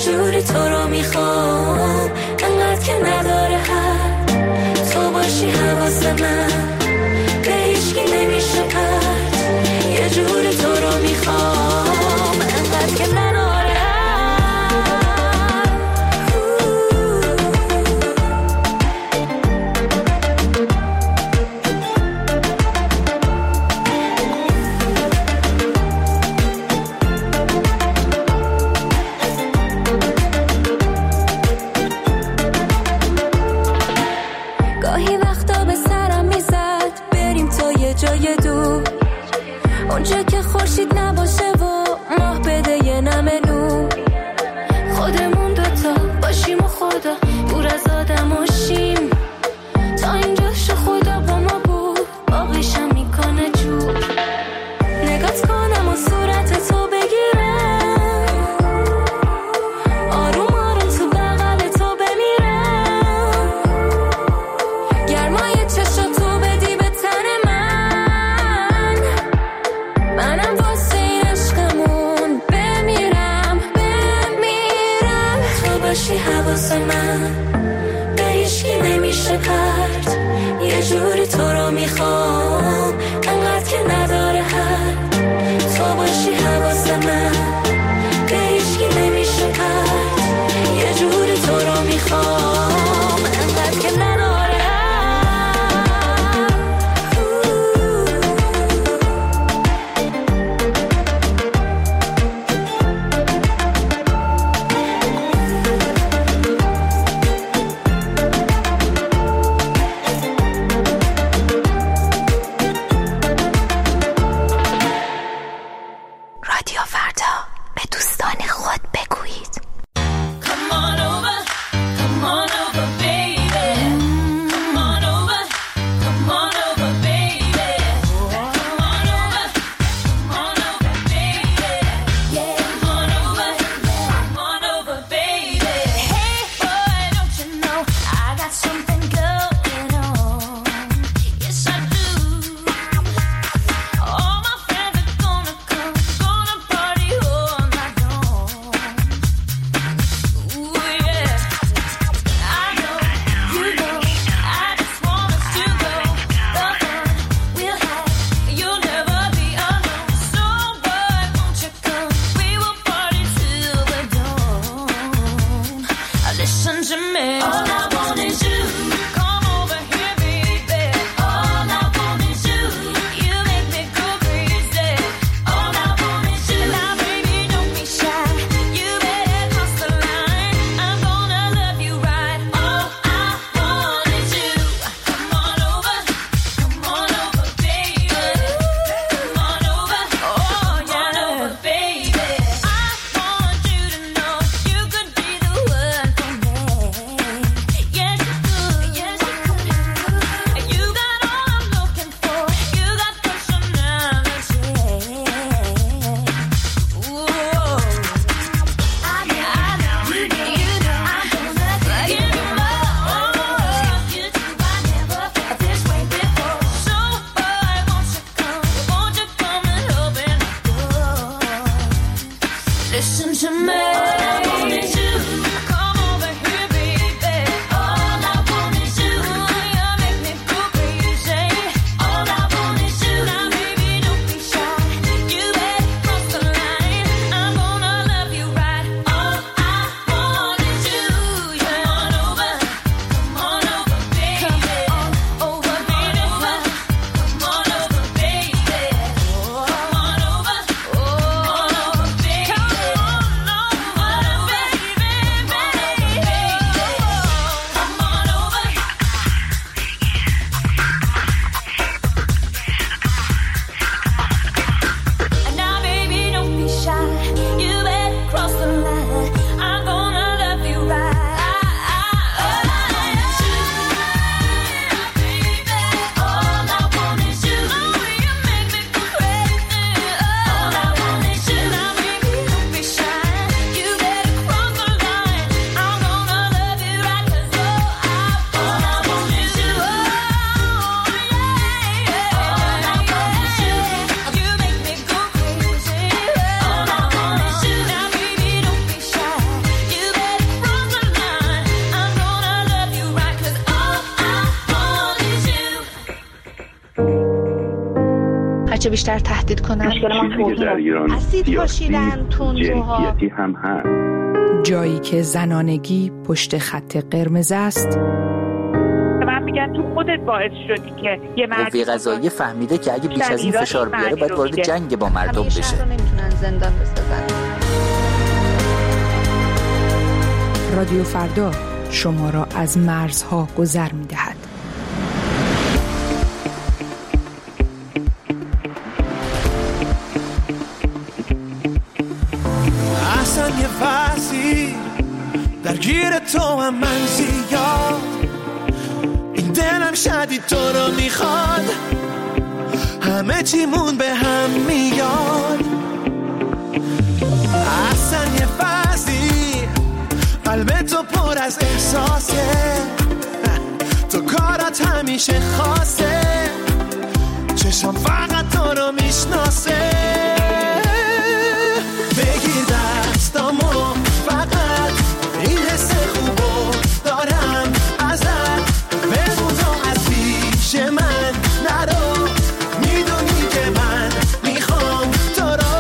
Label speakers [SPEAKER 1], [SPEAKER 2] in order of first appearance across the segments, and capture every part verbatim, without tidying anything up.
[SPEAKER 1] جوری تو رو میخوام انقدر که نداره حد، تو باشی حواس من به هیچکی نمیشه پرد، یه جوری تو رو میخوام انقدر که نداره حد. گاهی وقتا به سرم میزد بریم تا یه جای دور، اونجا که خورشید نباشه و ماه بده یه نمه نور، خودمون دوتا باشیم و خدا دور از آدم و شیم، تا اینجا شو خدا با ما بود باقیشم میکنه جور، نگات کنم و صورت تو بگیرم، آروم آروم تو بغل تو بمیرم، گرمای چشاتو بدی به تن من، منم واسه این عشقمون بمیرم بمیرم، تو باشی حواس من به هیچکی نمیشه پرد، یه جوری تو رو میخوام انقدر که نداره حد، تو باشی حواس من به هیچکی نمیشه پرد، یه جوری تو رو میخوام انقدر که نداره حد.
[SPEAKER 2] رادیو فردا به دوستان خود بگویید.
[SPEAKER 1] Come on over, come on over, baby. Come on over, come on over, baby. Come on over, come on over, baby. Yeah, come on over, come on over, baby. Hey boy, don't you know I got something going on? Yes I do. All my friends are gonna come, gonna party all night long. Ooh yeah, I know, you know, I just want us to go. The fun we'll have, you'll never be alone. So boy, won't you come? We will party till the dawn. Listen to me. All I want is you. Come over here, baby. All I want is you. You make me go crazy. All I want is you. Now, baby, don't be shy. You better cross the line. I'm gonna love you right. All I want is you. Come on over. Come on over, baby. Come on over. Oh, yeah. Come on over, baby. I want you to know you could be the one for me. Yes, you could. Yes, you could. You got all I'm looking for. You got personality. Ooh. I know, I know, you know, you know, I'm gonna give you more. You do, I never felt this way before. So, boy, won't you come? Won't you come and open the door? Listen to me. All I want is you. Come over here, baby. All I want is you. You make me go crazy. All I want is you. Now, baby, don't be shy. You better cross the line. I'm gonna love you right. All I want is you. Come on over. Come on over, baby. Come on over, baby. Come on over, baby. Come on over. Oh, baby. Come on over, baby.
[SPEAKER 3] چه بیشتر تهدید کنن.
[SPEAKER 4] مشکل ما
[SPEAKER 5] چیزی در ایران
[SPEAKER 3] اسید پاشیدن، تندروها،
[SPEAKER 5] جنسیتی هم هست.
[SPEAKER 6] جایی که زنانگی پشت خط قرمز است.
[SPEAKER 7] من میگم تو خودت باعث شدی که یه مرد
[SPEAKER 8] قوه قضاییه فهمیده که اگه بیش از این فشار بیاره باید وارد جنگ با مردم بشه.
[SPEAKER 3] همیشه رو نمیتونن زندان بسازن.
[SPEAKER 6] رادیو فردا شما را از مرزها گذر می‌دهد.
[SPEAKER 9] اصلا یه فصلی درگیر تو هم من زیاد، این دلم شدید تو رو میخواد، همه چیمون به هم میاد. اصلا یه فصلی قلب تو پر از احساسه، تو کارات همیشه خاصه، چشم فقط تو رو میشناسه. بگیر دستامو فقط این حس خوبو دارم ازت، بمون و از پیش من نرو، میدونی که من میخوام تو رو.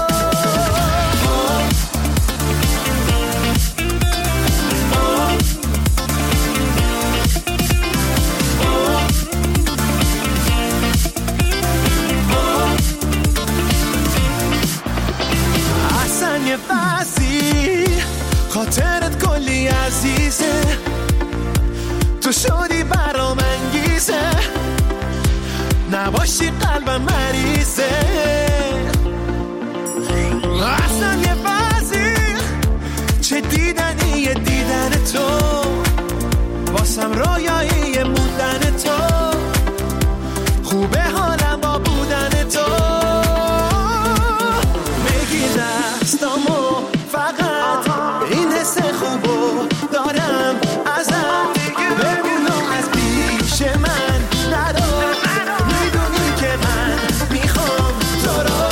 [SPEAKER 9] یه فصلی خاطرت کلی عزیزه، تو شدی برام انگیزه، نباشی قلبم مریضه. اصلا یه فصلی چه دیدنیه دیدن تو، واسم رویایی موندن تو، خوبه حالم با بودن تو. دستامو فقط این حس خوبو دارم ازت، ببین و از پیش من نرو، میدونی که من میخوام تو رو.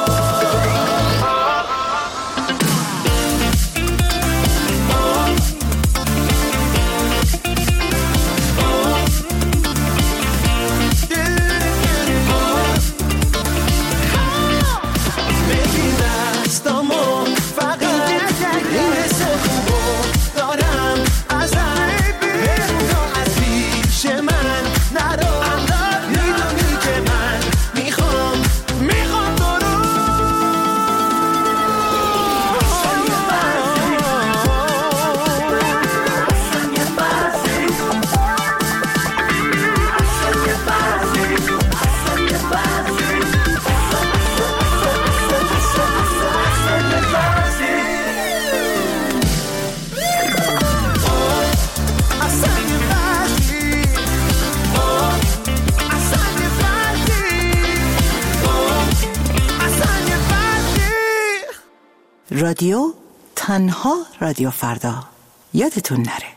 [SPEAKER 10] رادیو تنها رادیو فردا، یادتون نره.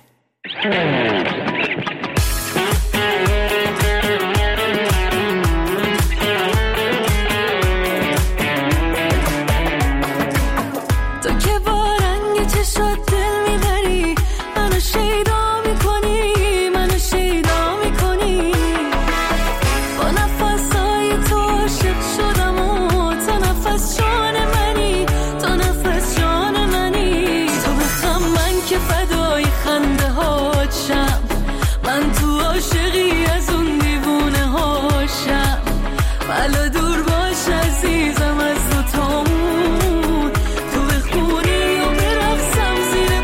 [SPEAKER 1] تو که با رنگ چشات دل میبری، منو شیدا میکنی، منو شیدا میکنی، با نفسای تو عاشق شدم و تو نفس جان منی، تو نفس جان منی. تو بخم من که فدای خنده هات شم، من تو عاشقی از اون دیوونه هاشم، بلا دور باش عزیزم از دو تامون، تو بخونی و برقصم زیر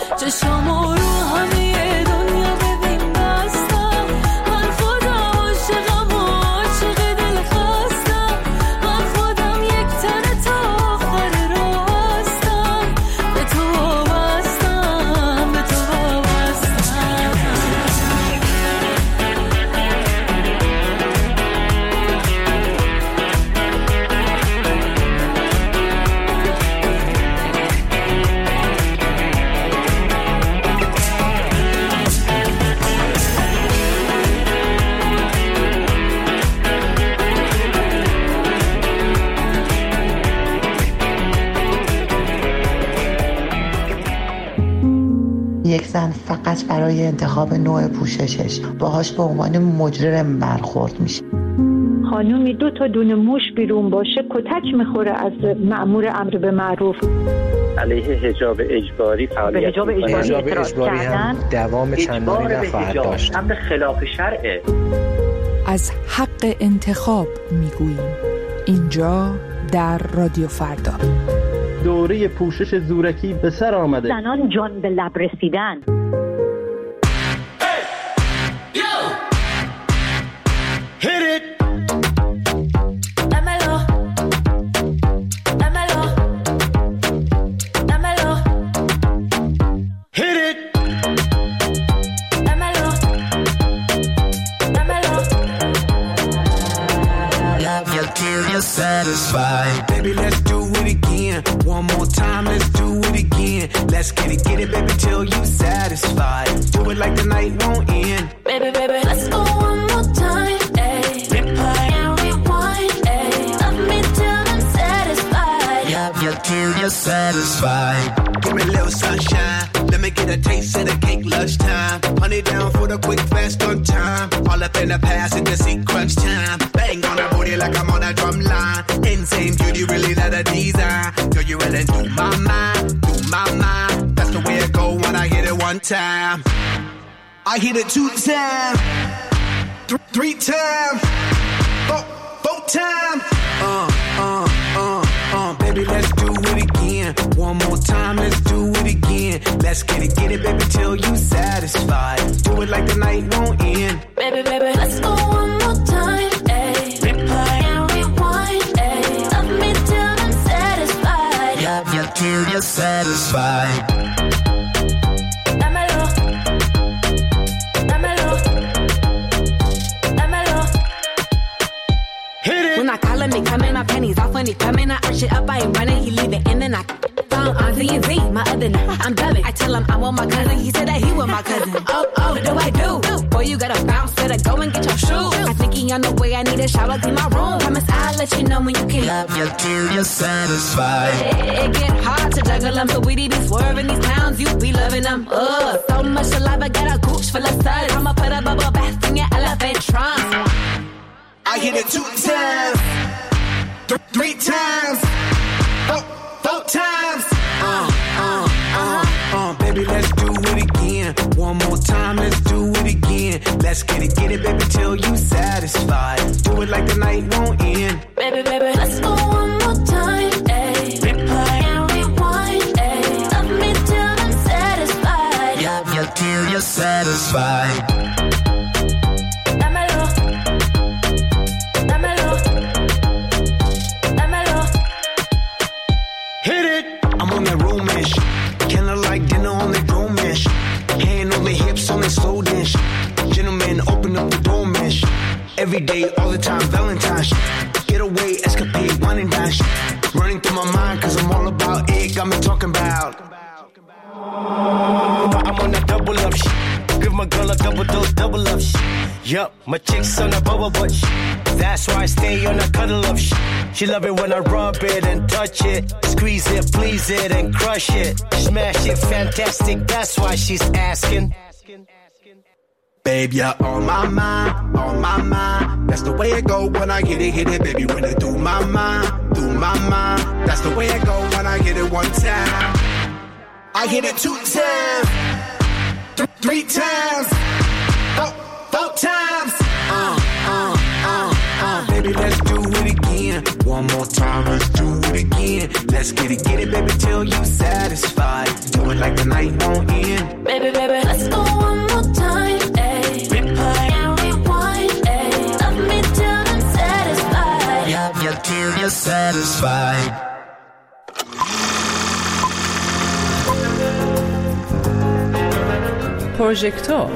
[SPEAKER 1] چشامو رو همه دنیا ببین بستم من خودم عاشقم و عاشق دل خستم من خودم یک تنه تا آخر راه هستم به تو وابستم به تو وابستم
[SPEAKER 4] یک زن فقط برای انتخاب نوع پوششش باهاش به عنوان مجرم برخورد میشه.
[SPEAKER 5] خانومی دو تا دونه موش بیرون باشه کتک میخوره از مأمور امر به معروف.
[SPEAKER 11] علیه حجاب اجباری فعالیت
[SPEAKER 5] حجاب اجباری,
[SPEAKER 11] حجاب
[SPEAKER 5] اجباری هم
[SPEAKER 12] دوام چندانی نخواهد داشت.
[SPEAKER 11] امر خلاف شرعه.
[SPEAKER 6] از حق انتخاب میگوییم اینجا در رادیو فردا.
[SPEAKER 13] دوره پوشش زورکی به سر آمده.
[SPEAKER 5] زنان جان به لب رسیدن.
[SPEAKER 9] Satisfied. Baby, let's do it again. One more time, let's do it again. Let's get it, get it, baby, till you satisfied. Do it like the night won't end.
[SPEAKER 1] Baby, baby, let's go one more time, ayy. Replay and rewind, ayy. Love me till I'm satisfied.
[SPEAKER 9] Yeah, yeah, till you're satisfied. Give me a little sunshine. Let me get a taste of the cake lunchtime. Honey down for the quick fast on time. All up in the past and just see crunch time. Bang on the booty like I'm on a drum line. Insane beauty, really that a design. Girl, you really do my mind, do my mind. That's the way it go when I hit it one time. I hit it two times, th- three times, four, four times. Uh, uh, uh, uh, baby, let's do it again. One more time, let's do it again. Let's get it, get it, baby, till you satisfied. Do it like the night won't end.
[SPEAKER 1] Baby, baby, let's go one more time, ayy. Replay and rewind, ayy. Love me till I'm satisfied.
[SPEAKER 9] Yeah, yeah, till you're satisfied.
[SPEAKER 1] Dámelo, dámelo, dámelo.
[SPEAKER 9] Hit it.
[SPEAKER 14] When I call him, he coming, my pennies off when he coming. I arch it up, I ain't running, he leave it in and I found on Z and Z, my other name, I'm dubbing. I tell him I want my cousin, he said that he want my cousin. Oh, oh, what do I do? Boy, you gotta bounce, better go and get your shoes. I think he on the way, I need a shower, clean my room. Promise I'll let you know when you can.
[SPEAKER 9] Love you till you're satisfied.
[SPEAKER 14] It, it get hard to juggle them, so we be swerving these clowns, you be loving them. Ugh, so much saliva, got a gooch full of suds. I'ma put a bubble bath in your elephant trunk.
[SPEAKER 9] I hit it two times, th- three times, four, four times. Uh, uh, uh, uh, baby, let's do it again. One more time, let's do it again. Let's get it, get it, baby, till you satisfied. Do it like the night won't end.
[SPEAKER 1] Baby, baby, let's go one more time, ayy. Replay and rewind, ayy. Love me till I'm satisfied.
[SPEAKER 9] Yeah, yeah, till you're satisfied.
[SPEAKER 1] Dámelo, dámelo, dámelo.
[SPEAKER 9] Hit it. I'm on that room-ish. Kinda like dinner on the dome-ish. Hand on the hips on the slow dish. Gentlemen, open up the door-ish. Every day, all the time, Valentine's. Get away, escapade, wine and dash. Running through my mind, cause I'm all about it. Got me talking about. I'm on that double up shit. Give my girl a double dose, double up shit. Yup, my chick's on a bubble butt shit. That's why I stay on a cuddle up shit. She love it when I rub it and touch it. Squeeze it, please it, and crush it. Smash it, fantastic, that's why she's asking. Babe, you're on my mind, on my mind. That's the way it go when I hit it, hit it, baby. When it do my mind, do my mind. That's the way it go when I hit it one time. I hit it two times, th- three times, four, four times. Uh, uh, uh, uh, baby, let's do it again. One more time, let's do it again. Let's get it, get it, baby, till you satisfied. Do it like the night won't end. you're satisfied.
[SPEAKER 6] پروژکتور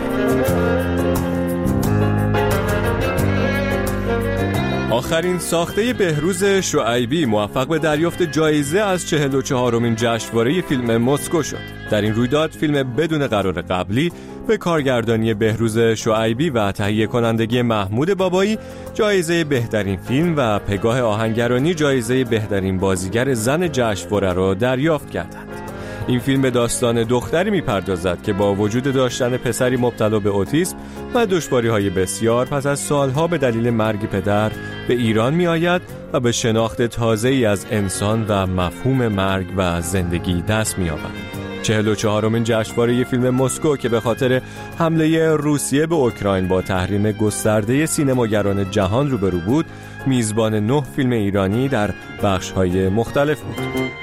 [SPEAKER 15] آخرین ساخته بهروز شعیبی موفق به دریافت جایزه از چهل و چهارمین جشنواره فیلم مسکو شد. در این رویداد فیلم بدون قرار قبلی به کارگردانی بهروز شعیبی و تهیه کنندگی محمود بابایی جایزه بهترین فیلم و پگاه آهنگرانی جایزه بهترین بازیگر زن جشنواره را دریافت کردند. این فیلم به داستان دختری میپردازد که با وجود داشتن پسری مبتلا به اوتیسم و دشواری‌های بسیار پس از سالها به دلیل مرگ پدر به ایران میآید و به شناخت تازه‌ای از انسان و مفهوم مرگ و زندگی دست می‌یابد. چهل و چهارمین جشنواره فیلم مسکو که به خاطر حمله روسیه به اوکراین با تحریم گسترده سینماگران جهان روبرو بود، میزبان نه فیلم ایرانی در بخش‌های مختلف بود.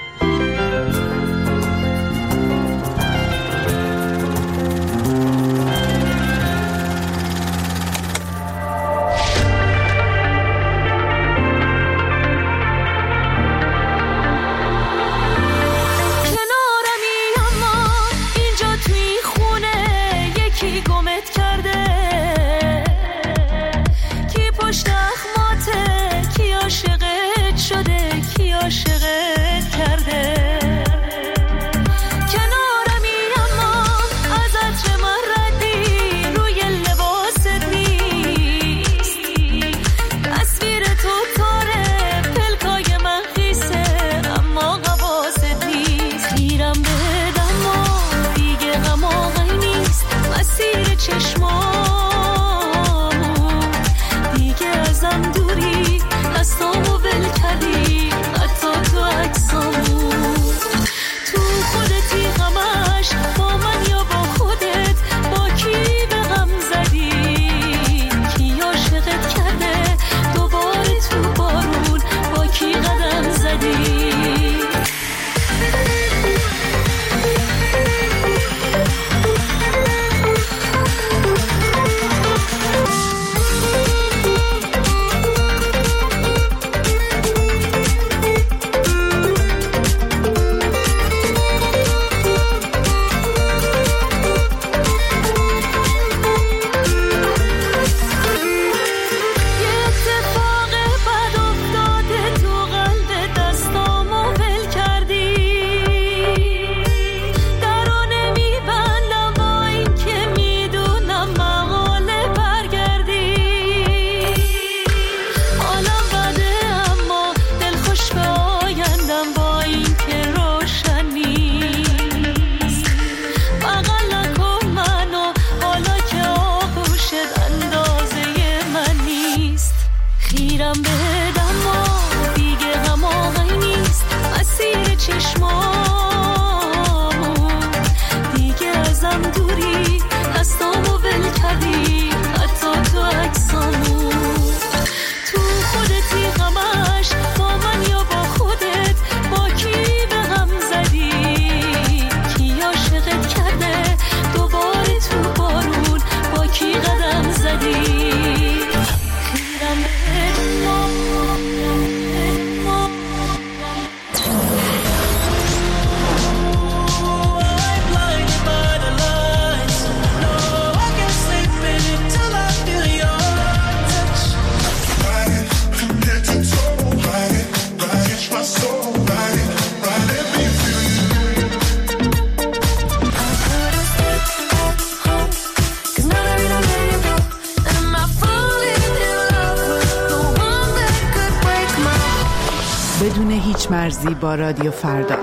[SPEAKER 6] بدون هیچ مرزی با رادیو فردا.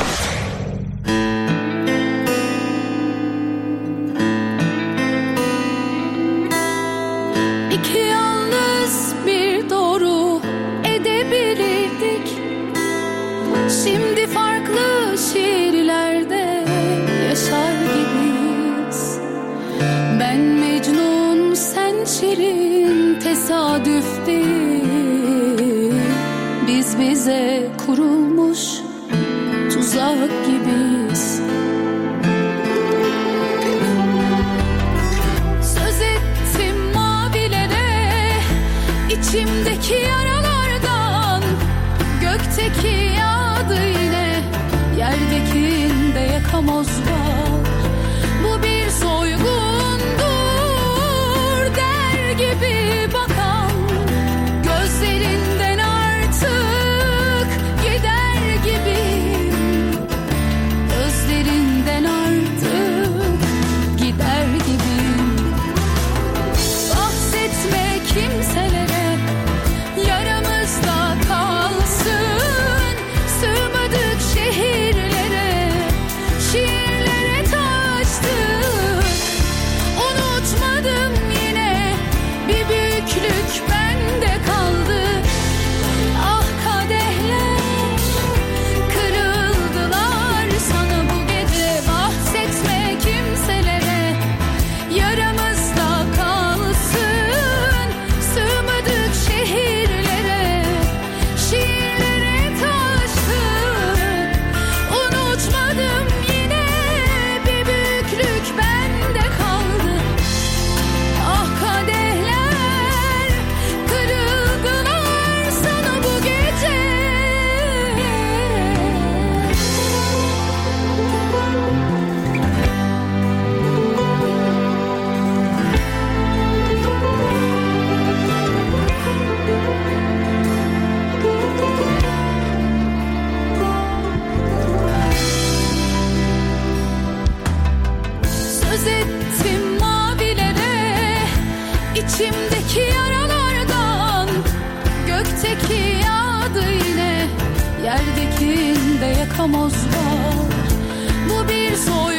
[SPEAKER 1] İki yalnız bir doğru edebilirdik. Şimdi farklı şehirlerde yaşar gibiyiz. Ben Mecnun, sen Şirin, tesadüf değil. Biz bize kurulmuş tuzak gibiyiz. Söz ettim mavilere, içimdeki yaralardan. Göz ettim mavilere, içimdeki yaralardan. Gökteki yağdı yine, yerdekinde yakamoz var. Bu bir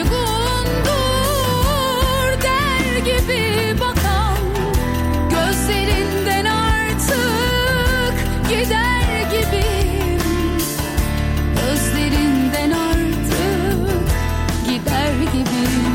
[SPEAKER 1] soygundur der gibi bakan, gözlerinden artık gider gibiyim. Gözlerinden artık gider gibiyim.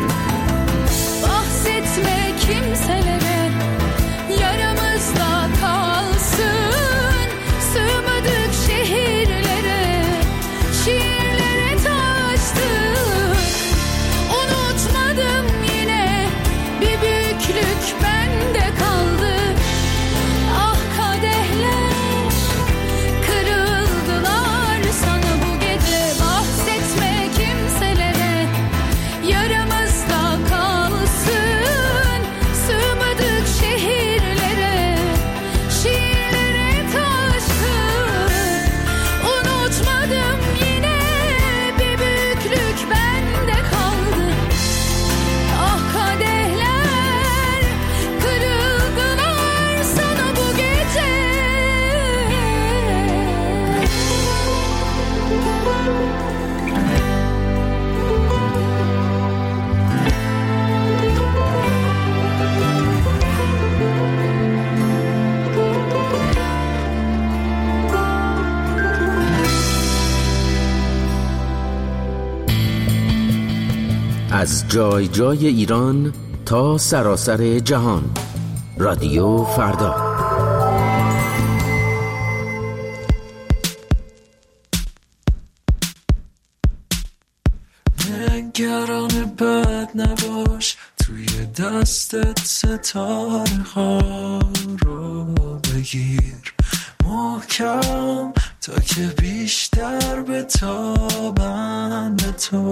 [SPEAKER 1] Bahsetme kimselere, yaramızda kalsın. Sığmadık şehirlere, şiirlere taştık. Unutmadım yine, bir büyüklük bende kaldı. Ah kadehler kırıldılar sana bu gece. Bahsetme kimselere, yaramızda kalsın. Sığmadık şehirlere, şiirlere taştık. Unutmadım yine, bir büyüklük bende kaldı. Ah kadehler kırıldılar sana bu gece.
[SPEAKER 16] از جای جای ایران تا سراسر جهان، رادیو فردا.
[SPEAKER 9] نگران بد نباش، توی دستت ستاره ها رو بگیر محکم تا که بیشتر بتابن به تو.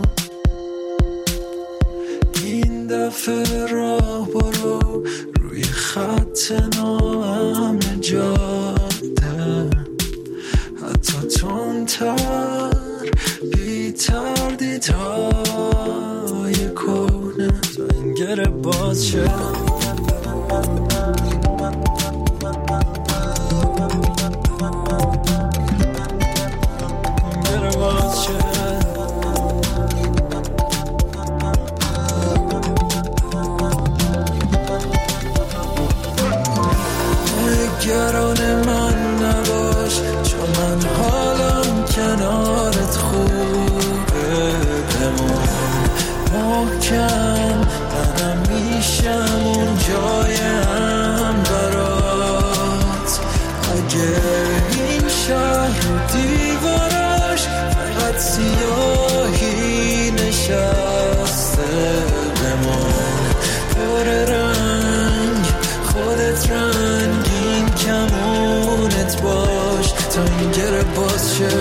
[SPEAKER 9] این دفعه راه برو روی خط ناامن جاده، حتی تندتر بی تردیدهای کنه تا این گره باز شه. گره باز شه. نگران من نباش، چون من حالم کنارت خوبه. بمون محکم، منم میشم اون جایم برات. اگه این شهر و دیوارش فقط سیاهی نشسته، بمون پر رنگ خودت رنگین کمونت باش تا این گره باز شه.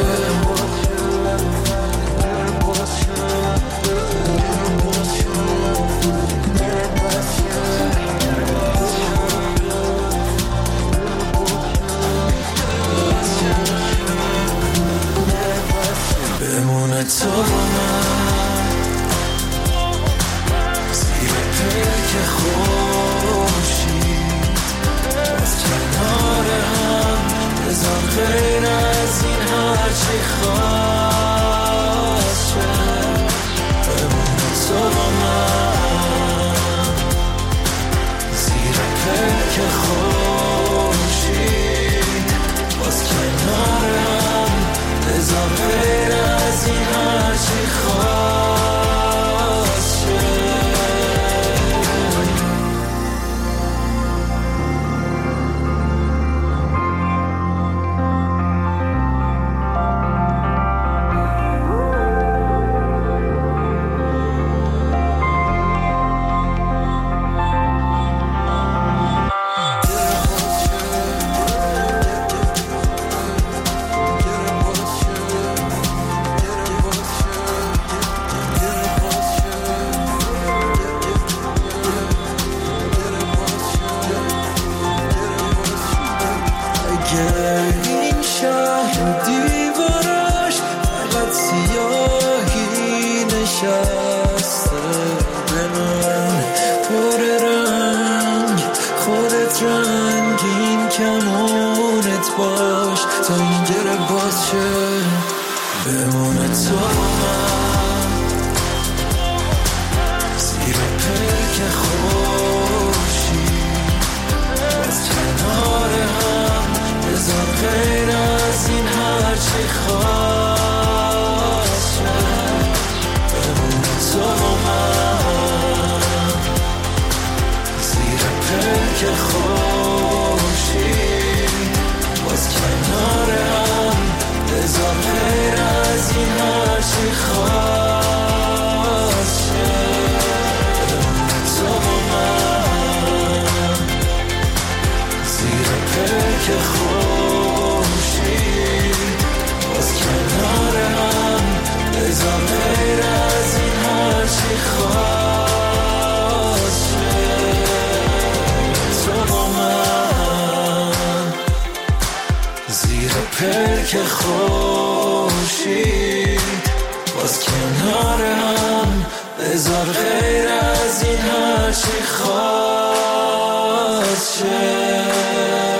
[SPEAKER 9] بمونه تو با من زیر پلک خورشید، باز کنار هم بذار غیر از این هرچی خواست شه. بمونه تو با من زیر پلک خورشید، باز کنار هم بذار غیر از این هرچی خواست شه. این شهر و دیوارش فقط سیاهی نشسته، باش تا این گره باز شه بمونه تو من زیر پلک خوشی باز کنار هم بذار غیر از این هرچی خواست شه بمونه تو من زیر پلک خوشی باز کنار هم بذار غیر از این هرچی خواست شه تو من زیر پلک خوشی باز کنار هم بذار غیر از این هرچی خواست شه تو من زیر پلک خوشی باز کنار هم بذار غیر از این هرچی خواست شه